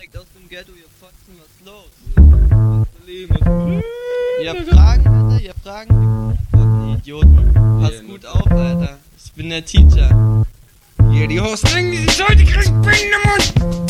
Direkt aus dem Ghetto, ihr Fotzen, was los? Ihr habt Fragen, Alter? Ihr habt Fragen? Antworten, Idioten. Pass gut auf, Alter. Ich bin der Teacher. Hier, die Hosting, die Leute kriegen Ping im Mund.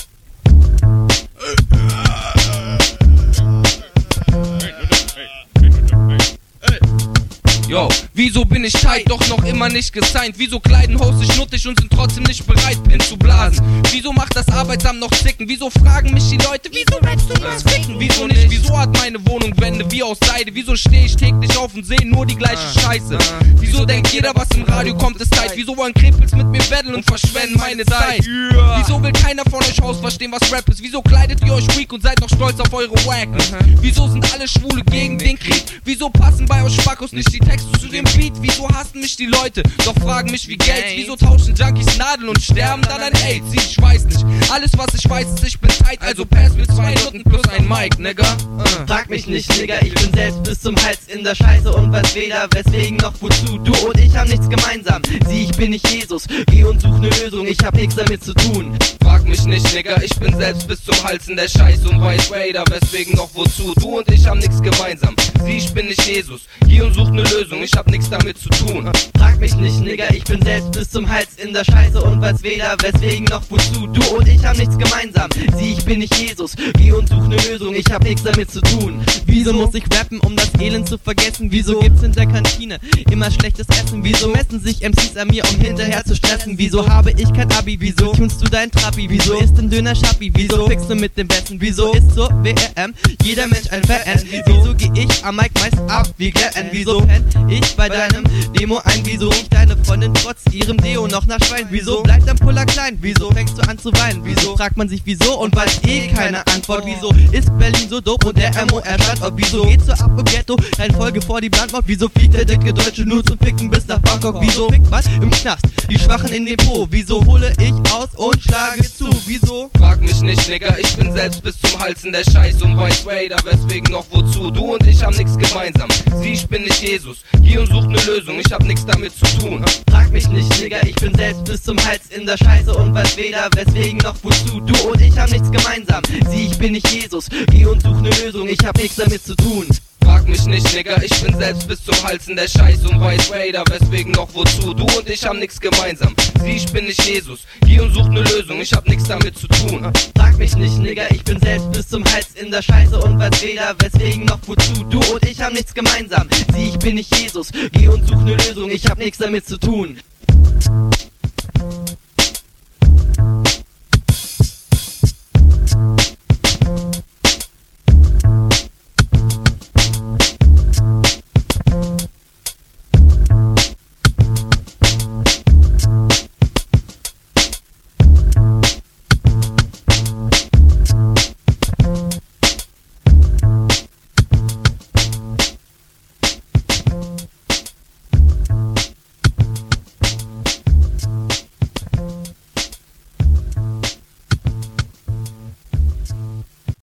Yo, wieso bin ich tight, doch noch immer nicht gesigned? Wieso kleiden Hosts sich nuttig und sind trotzdem nicht bereit, Pin zu blasen? Wieso macht das Arbeitsamt noch zicken? Wieso fragen mich die Leute, wieso rappst du was ficken? Wieso nicht? Wieso hat meine Wohnung Wände wie aus Seide? Wieso stehe ich täglich auf und sehe nur die gleiche Scheiße? Wieso denkt jeder, was im Radio kommt, ist tight? Wieso wollen Krepels mit mir battlen und verschwenden meine Zeit? Wieso will keiner von euch Haus verstehen, was Rap ist? Wieso kleidet ihr euch weak und seid noch stolz auf eure Wackness? Wieso sind alle Schwule gegen den Krieg? Wieso passen bei euch Spackos nicht die Texte zu dem Beat? Wieso hassen mich die Leute, doch fragen mich wie Gates? Wieso tauschen Junkies Nadeln und sterben dann an AIDS? Ich weiß nicht, alles was ich weiß ist, ich bin tight, also pass mir 2 Noten plus ein Mic, Nigga. Frag mich nicht, Nigga, ich bin selbst bis zum Hals in der Scheiße und weiß weder weswegen noch wozu. Du und ich haben nichts gemeinsam, sieh, ich bin nicht Jesus, geh und such ne Lösung, ich hab nichts damit zu tun. Frag mich nicht, Nigga, ich bin selbst bis zum Hals in der Scheiße und weiß weder weswegen noch wozu. Du und ich haben nichts gemeinsam, sieh, ich bin nicht Jesus, geh und such ne Lösung, ich hab nichts damit zu tun. Frag mich nicht, Nigga, ich bin selbst bis zum Hals in der Scheiße und weiß weder weswegen noch wozu. Du und ich haben nichts gemeinsam, sieh, ich bin nicht Jesus, geh und such ne Lösung, ich hab nichts damit zu tun. Wieso muss ich rappen, um das Elend zu vergessen? Wieso gibt's in der Kantine immer schlechtes Essen? Wieso messen sich MCs an mir, um hinterher zu stressen? Wieso habe ich kein Abi? Wieso tunst du dein Trappi? Wieso isst ein Döner Schappi? Wieso fickst du mit dem Besten? Wieso ist zur WRM jeder Mensch ein Fan? Wieso geh ich am Mic meist ab wie Glenn? Wieso penn ich bei deinem Demo ein? Wieso riecht deine Freundin trotz ihrem Deo noch nach Schwein? Wieso bleibt dein Puller klein? Wieso fängst du an zu weinen? Wieso fragt man sich wieso und weiß keine Antwort? Wieso ist Berlin so dope und der MOR Standort? Wieso geht's so ab im Ghetto? Kein Folge vor die Brandmauer. Wieso fliegt der dicke Deutsche nur zum Ficken bis nach Bangkok? Wieso fickt was im Knast? Die Schwachen in den Po. Wieso hole ich aus und schlage zu? Wieso? Frag mich nicht, Nigga, ich bin selbst bis zum Hals in der Scheiße und weiß weder weswegen noch wozu. Du und ich haben nichts gemeinsam, sieh, ich bin nicht Jesus, geh und such ne Lösung, ich hab nichts damit zu tun. Frag mich nicht, Nigga, ich bin selbst bis zum Hals in der Scheiße und weiß weder weswegen noch wozu. Du und ich haben nichts gemeinsam, sieh, ich bin nicht Jesus, geh und such ne Lösung, ich hab nichts damit zu tun. Frag mich nicht, Nigga, ich bin selbst bis zum Hals in der Scheiße und weiß weder weswegen noch wozu. Du und ich haben nichts gemeinsam, sieh, ich bin nicht Jesus, geh und such ne Lösung, ich hab nichts damit zu tun. Frag mich nicht, Nigga, ich bin selbst bis zum Hals in der Scheiße und weiß weder weswegen noch wozu. Du und ich haben nichts gemeinsam, sieh, ich bin nicht Jesus, geh und such ne Lösung, ich hab nichts damit zu tun.